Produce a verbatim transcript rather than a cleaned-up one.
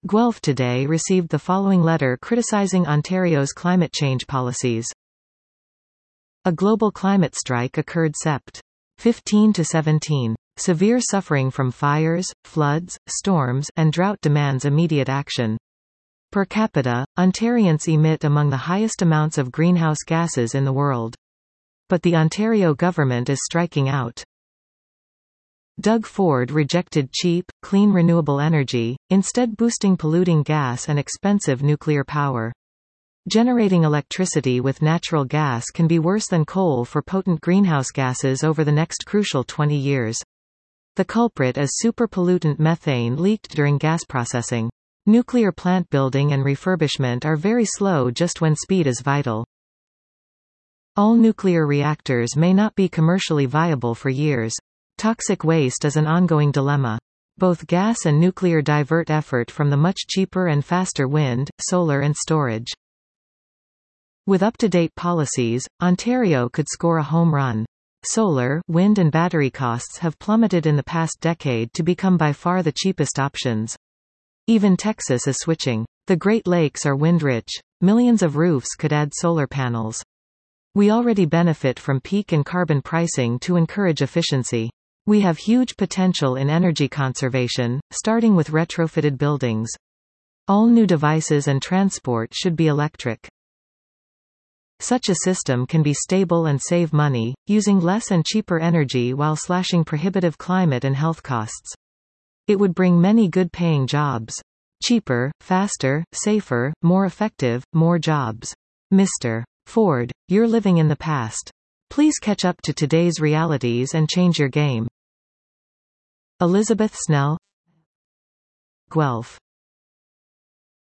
Guelph Today received the following letter criticizing Ontario's climate change policies. A global climate strike occurred September fifteenth to seventeenth. Severe suffering from fires, floods, storms, and drought demands immediate action. Per capita, Ontarians emit among the highest amounts of greenhouse gases in the world. But the Ontario government is striking out. Doug Ford rejected cheap, clean renewable energy, instead boosting polluting gas and expensive nuclear power. Generating electricity with natural gas can be worse than coal for potent greenhouse gases over the next crucial twenty years. The culprit is superpollutant methane leaked during gas processing. Nuclear plant building and refurbishment are very slow just when speed is vital. All nuclear reactors may not be commercially viable for years. Toxic waste is an ongoing dilemma. Both gas and nuclear divert effort from the much cheaper and faster wind, solar and storage. With up-to-date policies, Ontario could score a home run. Solar, wind and battery costs have plummeted in the past decade to become by far the cheapest options. Even Texas is switching. The Great Lakes are wind-rich. Millions of roofs could add solar panels. We already benefit from peak and carbon pricing to encourage efficiency. We have huge potential in energy conservation, starting with retrofitted buildings. All new devices and transport should be electric. Such a system can be stable and save money, using less and cheaper energy while slashing prohibitive climate and health costs. It would bring many good-paying jobs. Cheaper, faster, safer, more effective, more jobs. Mister Ford, you're living in the past. Please catch up to today's realities and change your game. Elizabeth Snell, Guelph.